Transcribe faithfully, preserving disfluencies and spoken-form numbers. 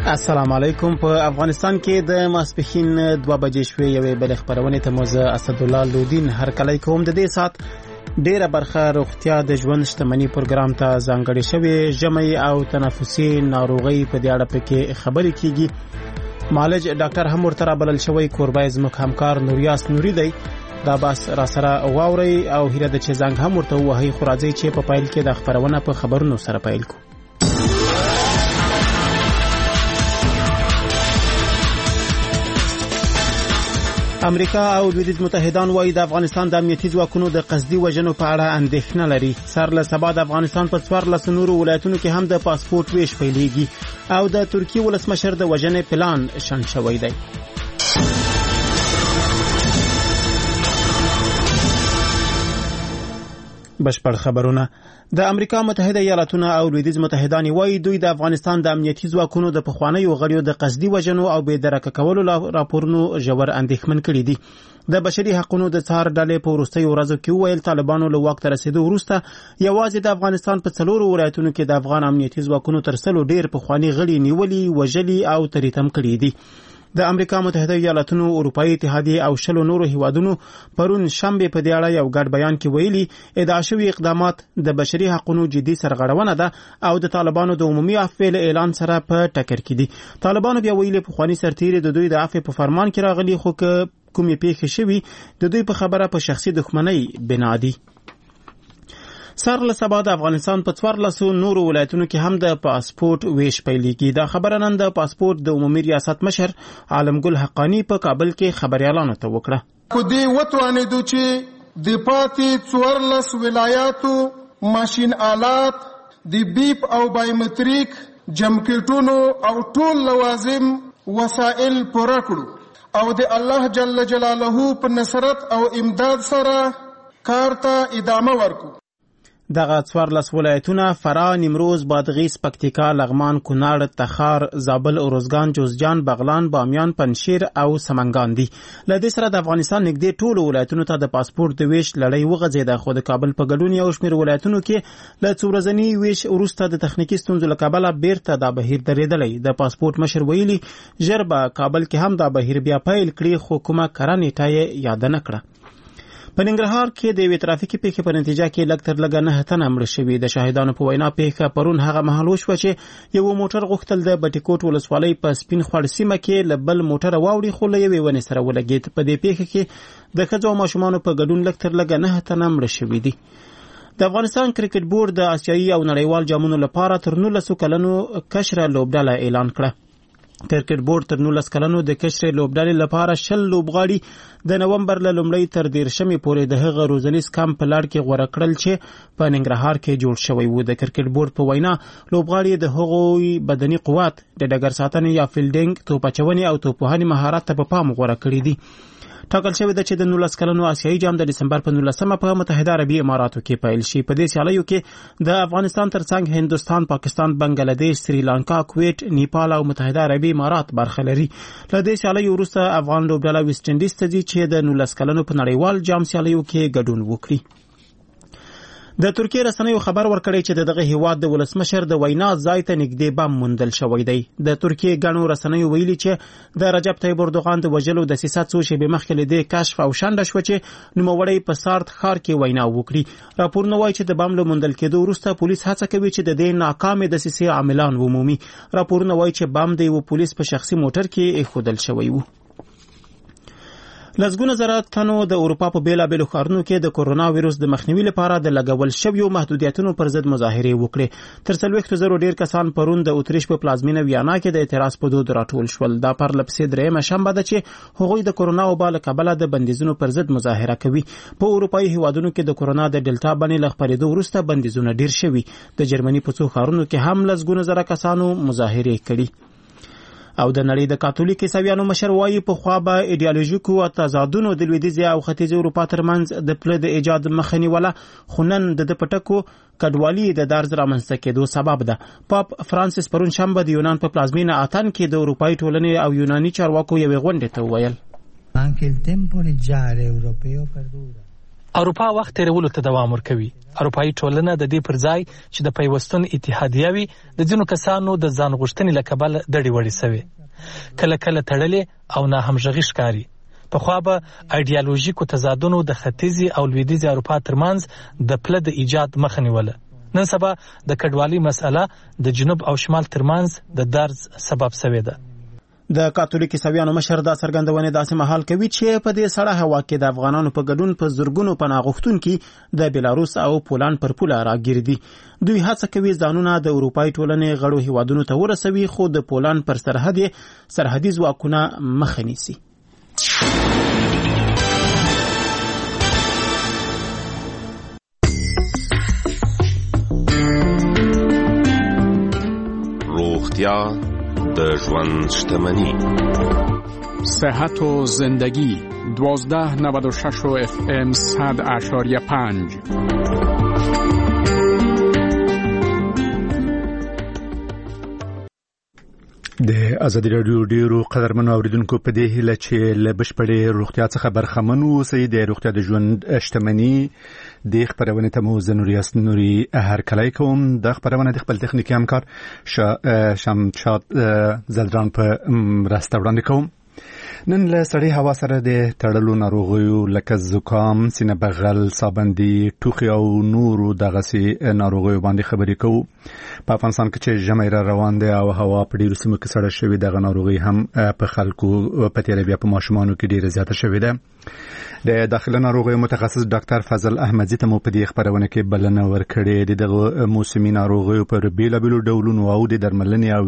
السلام علیکم. په افغانستان کې د ماسپښین دوه بجې شوې یوې بلې خبرونې ته مو زه اسدالله لودین هرکلی کوم. د دې ساعت ډیره برخه روغتیا د ژوند شتمنۍ پروګرام ته ځانګړې شوې. ژمی او تنفسي ناروغۍ په دې اړه پکې خبرې کیږي. معالج ډاکټر هم ورته رابلل شوی. کوربای زموږ همکار نوریاس نوري دی. دا بس را سره واوري او هیله ده چې زنګ هم ورته ووهئ. خو راځئ چې په پایل کې د خبرونه په خبرونو سره پیل کو. امریکا او لویدیځ متحدان وايي د افغانستان د امنیتي ځواکونو د قصدي وژنو په اړه اندېښنه لري. سر له سبا د افغانستان په څوارلسو نورو ولایتونو کې هم د پاسپورت ویش پیلېږي او د ترکیې ولسمشر د وژنې پلان شنډ شوی دی. بشپړ خبرونه. د امریکا متحده ایالاتونه او لویدیځ متحدان وايي دوی د افغانستان د امنیتي ځواکونو د پخوانیو غړیو د قصدي وژنو او بې درکه کولو راپورونو ژور اندېښمن کړي دي. د بشري حقوقو د څار ډلې په وروستیو ورځو کې وویل طالبانو له واک ته رسیدو وروسته یوازې د افغانستان په څلورو ولایتونو کې د افغان امنیتي ځواکونو تر سلو ډېر پخواني غړي نیولي، وژلي او تریتم کړي دي. د امریکا متحده ایالاتونو، اروپایي اتحادیې او شلو نورو هیوادونو پرون شنبه په دې اړه یو ګډ بیان کې ویلي ادعا شوي اقدامات د بشري حقوقو جدي سرغړونه ده او د طالبانو د عمومي عفو اعلان سره په ټکر کې دي. طالبانو بیا ویلي پخواني سرتیري د دوی د عفو په فرمان کې راغلي، خو که کومې پیښې شوي د دوی په خبره په شخصي دښمنۍ بنا دي. سر له سبا د افغانستان په څوارلسو نورو ولایتونو کې هم د پاسپورت ویش پیلېږي. دا خبره نن د پاسپورت د عمومي ریاست مشر عالمګل حقانی په کابل کې خبريالانو ته وکړه. کو دې وتوانېدو چې د پاتې څوارلس ولایاتو ماشین آلات د بیپ او بایومتریک جمکټونو او ټول لوازم وسایل پوره کړو او د الله جل جلاله په نصرت او امداد سره کار ته ادامه ورکو. دغه څوارلس ولایتونه فراه، نیمروز، بادغیس، پکتیکا، لغمان، کونړ، تخار، زابل، اروزګان، جوزجان، بغلان، بامیان، پنشیر او سمنګان دي. له دې سره د افغانستان نږدې ټولو ولایتونو ته د پاسپورت د ویش لړۍ وغځېده، خو د کابل په ګډون یو شمېر ولایتونو کې له څو ورځني ویش وروسته د تخنیکي ستونزو له کبله بیرته دا بهیر درېدلی. د پاسپورت مشر ویلي ژر به کابل کې هم دا بهیر بیا پیل کړي، خو کومه کره نیټه یې یاد نه کړه. په ننګرهار کې د یوې ترافیکي پیښې په نتیجه کې لږ تر لږه نه تنه مړه شوي. د شاهدانو په وینا پیښه پرون هغه مهال وشوه چې یو موټر غوښتل د بټي کوټ ولسوالۍ په سپین خوړ سیمه کې له بل موټره واوړي، خو له یوې ونې سره ولګېد. په دې پیښه کې د ښځو او ماشومانو په ګډون لږ تر لږه نه تنه مړه شوي دي. د افغانستان کرکټ بورډ د آسیایي او نړیوال جامونو لپاره تر نولسو کلنو کشره لوبډله اعلان کړه. کرکټ بورډ تر نولس کلنو د کشرې لوبډلې لپاره شل لوبغاړي د نومبر له لومړۍ تر دیرشمې پورې د هغه روزنیز کمپ په لړ کې غوره کړل چې په ننګرهار کې جوړ شوی و. د کرکټ بورډ په وینا لوبغاړي د هغوی بدني قوت، د ډګر ساتنې یا فیلډینګ، توپ اچونې او توپوهنې مهارت ته په پام غوره کړی دي. ټاکل شوی ده چې د نولس کلنو آسیایي جام د دسمبر په نولسمه په متحده عربي اماراتو کې پیل شي. په دې سیالیو کې د افغانستان ترڅنګ هندوستان، پاکستان، بنگلاديش، سریلانکا، کویت، نیپال او متحده عربي امارات برخه لري. له دې سیالیو وروسته افغان لوبډله ویسټ انډیز ته ځي چې د نولس کلنو په نړیوال جام سیالیو کې ګډون وکړي. د ترکیې رسنیو خبر ورکړی چې دغه هیواد د ولسمشر د وینا ځای ته نږدې بم موندل شوی دی. د ترکیې ګڼو رسنیو ویلي چې د رجب طیب اردوغان د وژلو دسیسه څو شېبې مخکې له دې کشف او شنډه شوه چې نوموړی په سارت ښار کې وینا وکړي. راپورونه وایي چې د بم له موندل کېدو وروسته پولیس هڅه کوي چې د دې ناکامې دسیسې عاملان ومومي. راپورونه وایي چې بم د یو پولیس په شخصي موټر کې ایښودل شوی و. لسګونه زره تنو د اروپا په بیلابېلو ښارونو کې د کورونا ویروس د مخنیوي لپاره د لګول شویو محدودیتونو پر ضد مظاهرې وکړې. تر څلوېښتو زرو ډېر کسان پرون د اتریش په پلازمینه ویانا کې د اعتراض په دود راټول شول. دا پرله پسې درېیمه شنبه ده چې هغوی د کورونا وبا له کبله د بندیزونو پر ضد مظاهره کوي. په اروپایي هیوادونو کې د کورونا د ډلټا بڼې له خپرېدو وروسته بندیزونه ډېر شوي. د جرمني په څو ښارونو کې هم لسګونه زره کسانو مظاهرې کړي. او د نړۍ د کاتولیک عیسویانو مشر وایي پخوا به ایډیالوژیکو تضادونو د لویدیځې او ختیځې اروپا ترمنځ د پله د ایجاد مخه نیوله، خو نن د ده په ټکو کډوالي د درز رامنځته کېدو سبب ده. پاپ فرانسیس پرون شنبه د یونان په پلازمینه اتن کې د اروپایي ټولنې او یوناني چارواکو یوې غونډې ته وویل اروپا وخت تیرولو ته دوام ورکوي. اروپایي ټولنه د دې پر ځای چې د پیوستون اتحادیه وي د ځینو کسانو د ځان غوښتنې له کبله دړې وړې سوې، کله کله تړلې او ناهمغږي ښکاري. پخوا به ایډیالوژیکو تضادونو د ختیځي او لویدیځي اروپا ترمنځ د پله د ایجاد مخه نیوله. نن سبا د کډوالۍ مسأله د جنوب او شمال ترمنځ د درز سبب سوې ده. د کاتولیک عیسویانو مشر دا څرګندونې داسې مهال کوي چې په دې سړه هوا کې د افغانانو په ګډون په زرګونو پناه غوښتونکي د بلاروس او پولان پر پوله راګرځي. دوی هڅه کوي ځانونه د اروپایي ټولنې غړو هیوادونو ته ورسوي، خو د پولان پر سرحد سرحدي ځواکونه مخه نیسي. روغتیا د ژوند شتمنی. صحت و زندگی دوازده نود و شش و اف ام صد اشاریه پنج. د ازادي رادیو ډیرو قدرمنو اوریدونکو په دې هیله چې له بشپړې روغتیا څخه برخمن اوسئ. د روغتیا د ژوند شتمني د خبرونه ته مو زنوریاس نوري هرکلی کوم. د خبرونه د خپل تخنیکی همکار شمشاد زلدران په راسته وړاندې کوم. نن له سړې هوا سره د تړلو ناروغیو لکه زکام، سینه بغل، سابندي، ټوخي او نورو دغسې ناروغیو باندې خبرې کوو. په افغانستان کې چې ژمی را روان دی او هوا په ډېرو سیمو کې سړه شوې، دغه ناروغي هم په خلکو په تېره بیا په ماشومانو کې ډېره زیاته شوې ده. د داخله ناروغیو متخصص ډاکټر فضل احمدزي ته مو په دې خبرونه کې بلنه ورکړې. د دغه موسمي ناروغیو پر بېلابېلو ډولونو او د درملنې او